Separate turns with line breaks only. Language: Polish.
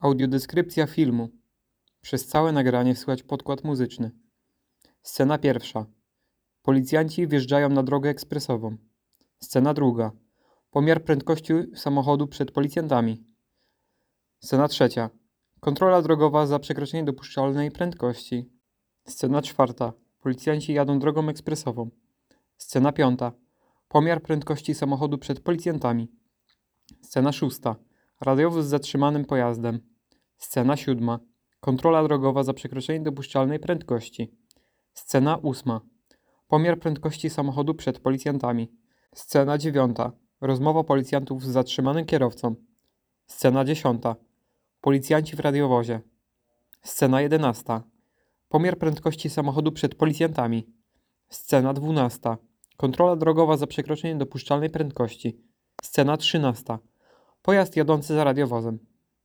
Audiodeskrypcja filmu. Przez całe nagranie słychać podkład muzyczny. Scena pierwsza. Policjanci wjeżdżają na drogę ekspresową. Scena druga. Pomiar prędkości samochodu przed policjantami. Scena trzecia. Kontrola drogowa za przekroczenie dopuszczalnej prędkości. Scena czwarta. Policjanci jadą drogą ekspresową. Scena piąta. Pomiar prędkości samochodu przed policjantami. Scena szósta. Radiowóz z zatrzymanym pojazdem. Scena siódma. Kontrola drogowa za przekroczenie dopuszczalnej prędkości. Scena ósma. Pomiar prędkości samochodu przed policjantami. Scena dziewiąta. Rozmowa policjantów z zatrzymanym kierowcą. Scena dziesiąta. Policjanci w radiowozie. Scena jedenasta. Pomiar prędkości samochodu przed policjantami. Scena dwunasta. Kontrola drogowa za przekroczenie dopuszczalnej prędkości. Scena trzynasta. Pojazd jadący za radiowozem.